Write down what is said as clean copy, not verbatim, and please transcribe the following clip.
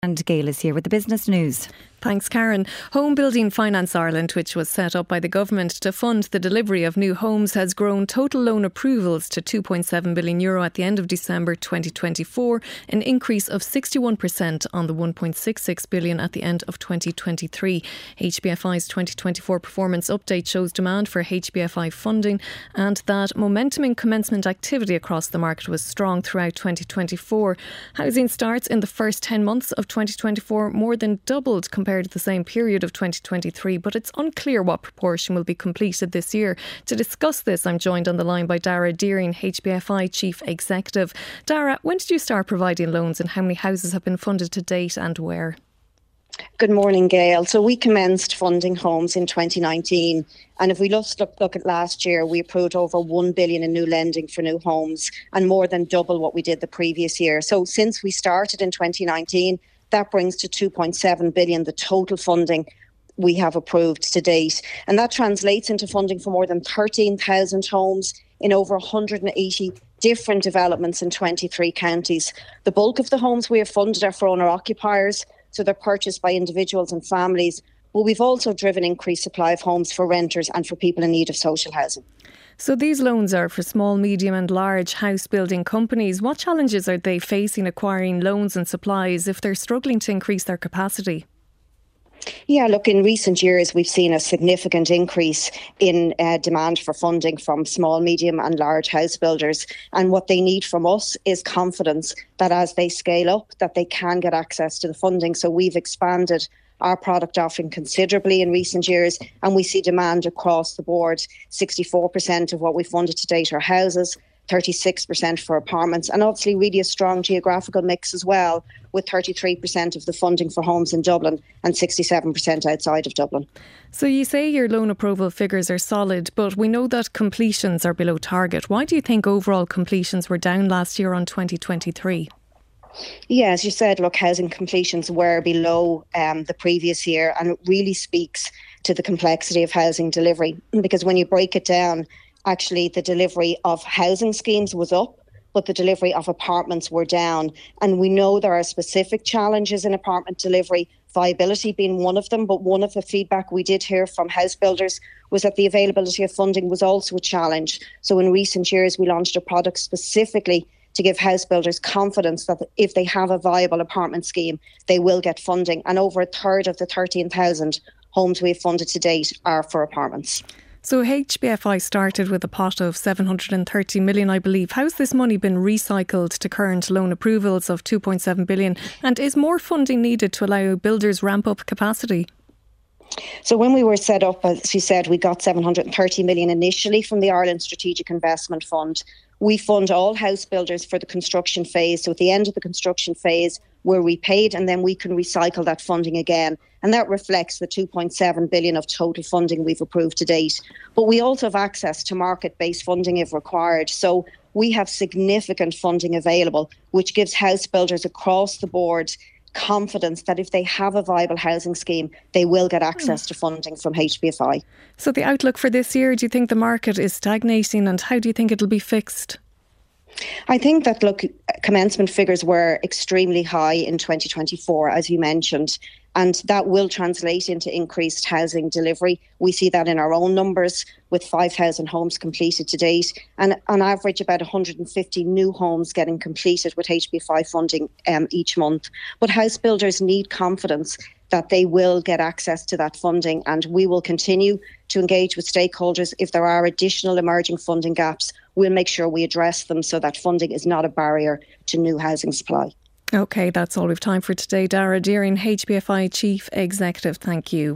And Gail is here with the business news. Thanks, Karen. Home Building Finance Ireland, which was set up by the government to fund the delivery of new homes, has grown total loan approvals to €2.7 billion at the end of December 2024, an increase of 61% on the €1.66 billion at the end of 2023. HBFI's 2024 performance update shows demand for HBFI funding and that momentum in commencement activity across the market was strong throughout 2024. Housing starts in the first 10 months of 2024 more than doubled compared to the same period of 2023, but it's unclear what proportion will be completed this year. To discuss this, I'm joined on the line by Dara Deering, HBFI Chief Executive. Dara, when did you start providing loans and how many houses have been funded to date and where? Good morning, Gail. So we commenced funding homes in 2019, and if we look at last year, we approved over $1 billion in new lending for new homes and more than double what we did the previous year. So since we started in 2019, that brings to $2.7 billion the total funding we have approved to date. And that translates into funding for more than 13,000 homes in over 180 different developments in 23 counties. The bulk of the homes we have funded are for owner-occupiers, so they're purchased by individuals and families. But we've also driven increased supply of homes for renters and for people in need of social housing. So these loans are for small, medium and large house building companies. What challenges are they facing acquiring loans and supplies if they're struggling to increase their capacity? Yeah, look, in recent years, we've seen a significant increase in demand for funding from small, medium and large house builders. And what they need from us is confidence that as they scale up, that they can get access to the funding. So we've expanded our product offering considerably in recent years, and we see demand across the board. 64% of what we funded to date are houses, 36% for apartments, and obviously really a strong geographical mix as well, with 33% of the funding for homes in Dublin and 67% outside of Dublin. So you say your loan approval figures are solid, but we know that completions are below target. Why do you think overall completions were down last year on 2023? Yeah, as you said, look, housing completions were below the previous year, and it really speaks to the complexity of housing delivery, because when you break it down, actually the delivery of housing schemes was up, but the delivery of apartments were down. And we know there are specific challenges in apartment delivery, viability being one of them, but one of the feedback we did hear from house builders was that the availability of funding was also a challenge. So in recent years, we launched a product specifically to give house builders confidence that if they have a viable apartment scheme, they will get funding. And over a third of the 13,000 homes we've funded to date are for apartments. So HBFI started with a pot of $730 million, I believe. How's this money been recycled to current loan approvals of $2.7 billion? And is more funding needed to allow builders ramp up capacity? So when we were set up, as you said, we got $730 million initially from the Ireland Strategic Investment Fund. We fund all house builders for the construction phase. So at the end of the construction phase, we're repaid and then we can recycle that funding again. And that reflects the $2.7 billion of total funding we've approved to date. But we also have access to market-based funding if required. So we have significant funding available, which gives house builders across the board confidence that if they have a viable housing scheme, they will get access to funding from HBFI. So the outlook for this year, do you think the market is stagnating and how do you think it'll be fixed? I think that, look, commencement figures were extremely high in 2024, as you mentioned, and that will translate into increased housing delivery. We see that in our own numbers with 5,000 homes completed to date, and on average about 150 new homes getting completed with HBFI funding each month. But house builders need confidence that they will get access to that funding, and we will continue to engage with stakeholders. If there are additional emerging funding gaps, we'll make sure we address them so that funding is not a barrier to new housing supply. OK, that's all we've time for today. Dara Deering, HBFI Chief Executive, thank you.